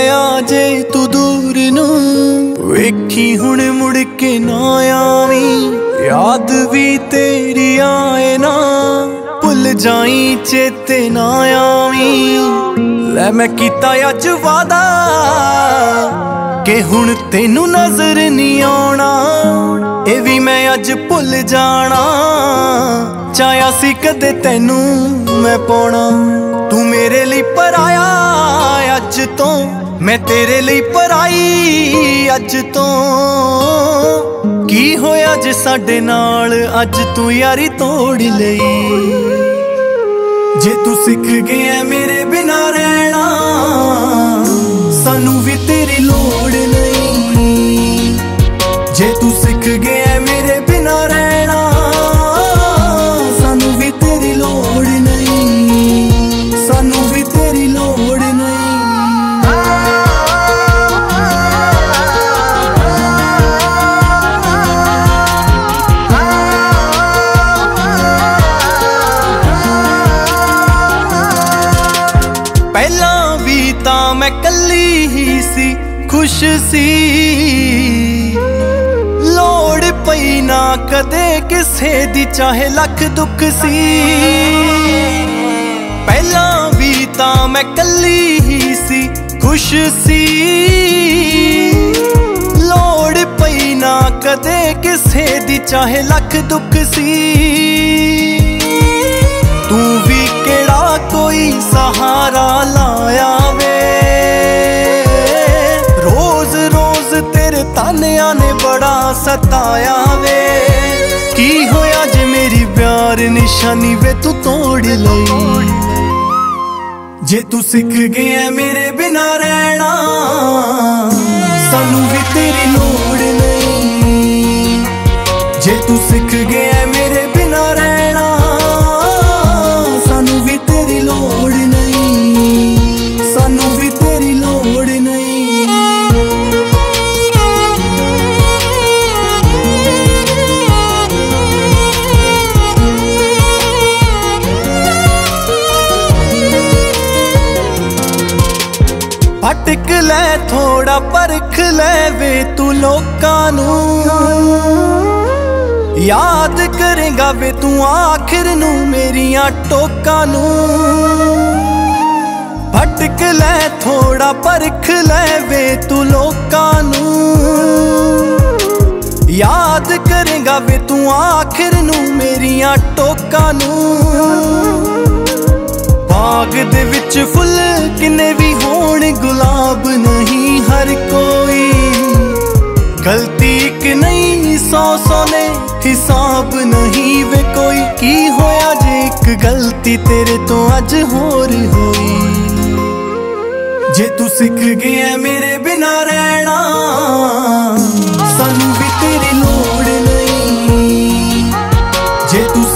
ਹੋਇਆ ਜੇ ਤੂੰ ਦੂਰ ਨੂੰ, ਵੇਖੀ ਹੁਣ ਮੁੜ ਕੇ ਨਾ ਆਵੀਂ। ਯਾਦ ਵੀ ਤੇਰੀ ਆਏ ਨਾ, ਭੁੱਲ ਜਾਈ ਚੇਤੇ ਨਾ ਆਵੀਂ। ਲੈ ਮੈਂ ਕੀਤਾ ਅੱਜ ਵਾਦਾ ਕਿ ਹੁਣ ਤੈਨੂੰ ਨਜ਼ਰ ਨਹੀਂ ਆਉਣਾ, ਇਹ ਵੀ ਮੈਂ ਅੱਜ ਭੁੱਲ ਜਾਣਾ। ਚਾਹਿਆ ਸੀ ਕਦੇ ਤੈਨੂੰ ਮੈਂ ਪਾਉਣਾ, ਤੂੰ ਮੇਰੇ ਲਈ ਪਰਾਇਆ ਅੱਜ ਤੋਂ, ਮੈਂ ਤੇਰੇ ਲਈ ਪਰਾਈ ਅੱਜ ਤੋਂ। ਕੀ ਹੋਇਆ ਜੇ ਸਾਡੇ ਨਾਲ ਅੱਜ ਤੂੰ ਯਾਰੀ ਤੋੜ ਲਈ। ਜੇ ਤੂੰ ਸਿੱਖ ਗਿਆ ਮੇਰੇ ਬਿਨਾਂ ਰਹਿਣਾ, ਸਾਨੂੰ ਵੀ ਤੇਰੀ ਲੋੜ ਨਹੀਂ। ਜੇ ਤੂੰ ਸਿੱਖ ਗਿਆ ਮੇਰੇ ਬਿਨਾਂ ਰਹਿਣਾ, ਸਾਨੂੰ ਵੀ ਤੇਰੀ ਲੋੜ ਨਹੀਂ, ਸਾਨੂੰ ਵੀ ਤੇਰੀ ਲੋੜ ਨਹੀਂ। ਪਹਿਲਾਂ ਵੀ ਤਾਂ ਮੈਂ ਕੱਲੀ ਹੀ ਸੀ, ਖੁਸ਼ ਸੀ, ਲੋੜ ਪਈ ਨਾ ਕਦੇ ਕਿਸੇ ਦੀ, ਚਾਹੇ ਲੱਖ ਦੁੱਖ ਸੀ। ਪਹਿਲਾਂ ਵੀ ਤਾਂ ਮੈਂ ਕੱਲੀ ਹੀ ਸੀ, ਖੁਸ਼ ਸੀ, ਲੋੜ ਪਈ ਨਾ ਕਦੇ ਕਿਸੇ ਦੀ, ਚਾਹੇ ਲੱਖ ਦੁੱਖ ਸੀ। ਤੂੰ ਵੀ ਕਿਹੜਾ ਕੋਈ ਸਹਾਰਾ ਲਾਇਆ ਵੇ, ਰੋਜ਼ ਰੋਜ਼ ਤੇਰੇ ਤਾਨਿਆਂ ਨੇ ਬੜਾ ਸਤਾਇਆ ਵੇ। ਕੀ ਹੋਇਆ ਜੇ ਮੇਰੀ ਪਿਆਰ ਨਿਸ਼ਾਨੀ ਵੇ ਤੂੰ ਤੋੜ ਲਈ। ਜੇ ਤੂੰ ਸਿੱਖ ਗਿਆ ਮੇਰੇ ਬਿਨਾਂ ਰਹਿਣਾ, ਸਾਨੂੰ ਵੀ ਤੇਰੀ ਲੋੜ ਨਹੀਂ। ਜੇ ਤੂੰ ਸਿੱਖ ਗਿਆ ਮੇਰੇ ਬਿਨਾਂ ਰਹਿਣਾ, ਸਾਨੂੰ ਵੀ ਤੇਰੀ ਲੋੜ ਨਹੀਂ, ਸਾਨੂੰ ਵੀ ਤੇਰੀ ਲੋੜ ਨਹੀਂ। ਭਟਕ ਲੈ ਥੋੜਾ ਪਰਖ ਲੈ ਵੇ ਤੂੰ ਲੋਕਾਂ ਨੂੰ, ਯਾਦ ਕਰੇਗਾ ਵੇ ਤੂੰ ਆਖਿਰ ਨੂੰ ਮੇਰੀਆਂ ਟੋਕਾਂ ਨੂੰ। ਭਟਕ ਲੈ ਥੋੜਾ ਪਰਖ ਲੈ ਵੇ ਤੂੰ ਲੋਕਾਂ ਨੂੰ, ਯਾਦ ਕਰੇਗਾ ਵੇ ਤੂੰ ਆਖਿਰ ਨੂੰ ਮੇਰੀਆਂ ਟੋਕਾਂ ਨੂੰ। ਬਾਗ ਦੇ ਵਿੱਚ ਫੁੱਲ ਕਿੰਨੇ ਵੀ ਹੋਣ, ਗੁਲਾਬ ਨਹੀਂ ਹਰ ਕੋਈ। ਗਲਤੀ ਇੱਕ ਨਹੀਂ 100 ਨੇ ਹਿਸਾਬ ਨਹੀਂ ਵੇ ਕੋਈ। ਕੀ ਹੋਇਆ ਜੇ ਇੱਕ ਗਲਤੀ ਤੇਰੇ ਤੋਂ ਅੱਜ ਹੋਰ ਹੋਈ। ਜੇ ਤੂੰ ਸਿੱਖ ਗਿਆ ਮੇਰੇ ਬਿਨਾਂ ਰਹਿਣਾ, ਸਾਨੂੰ ਵੀ ਤੇਰੀ ਲੋੜ ਨਹੀਂ। ਜੇ ਤੂੰ